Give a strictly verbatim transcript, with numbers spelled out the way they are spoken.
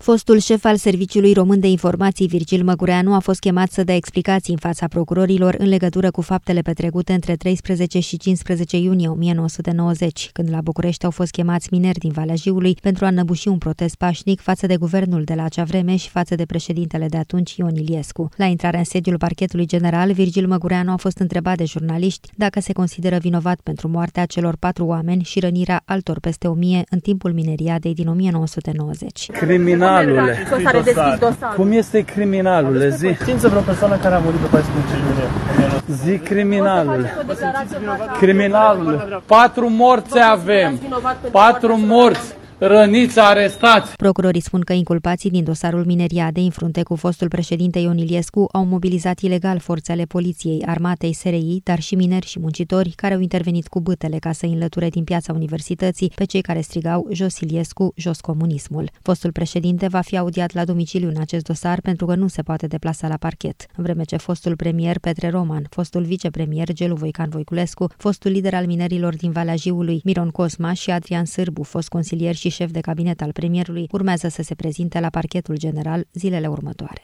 Fostul șef al Serviciului Român de Informații, Virgil Măgureanu, a fost chemat să dea explicații în fața procurorilor în legătură cu faptele petrecute între treisprezece și cincisprezece iunie o mie nouă sute nouăzeci, când la București au fost chemați mineri din Valea Jiului pentru a înăbuși un protest pașnic față de guvernul de la acea vreme și față de președintele de atunci, Ion Iliescu. La intrarea în sediul Parchetului General, Virgil Măgureanu a fost întrebat de jurnaliști dacă se consideră vinovat pentru moartea celor patru oameni și rănirea altor peste o mie în timpul mineriadei din o mie nouă sute nouăzeci. Criminalule! Cum este criminalule? Zi! Știință vreo persoană care a murit pe paisprezece iunie. Zi criminalule! Criminalule! Patru morți avem! Patru morți! Răniți, arestați! Procurorii spun că inculpații din dosarul mineriadei în frunte cu fostul președinte Ion Iliescu au mobilizat ilegal forțele poliției, armatei, S R I, dar și mineri și muncitori care au intervenit cu bâtele ca să înlăture din piața universității pe cei care strigau jos Iliescu, jos comunismul. Fostul președinte va fi audiat la domiciliu în acest dosar pentru că nu se poate deplasa la parchet, în vreme ce fostul premier Petre Roman, fostul vicepremier Gelu Voican Voiculescu, fostul lider al minerilor din Valea Jiului Miron Cosma și Adrian Sârbu, fost consilier și șef de cabinet al premierului, urmează să se prezinte la Parchetul General zilele următoare.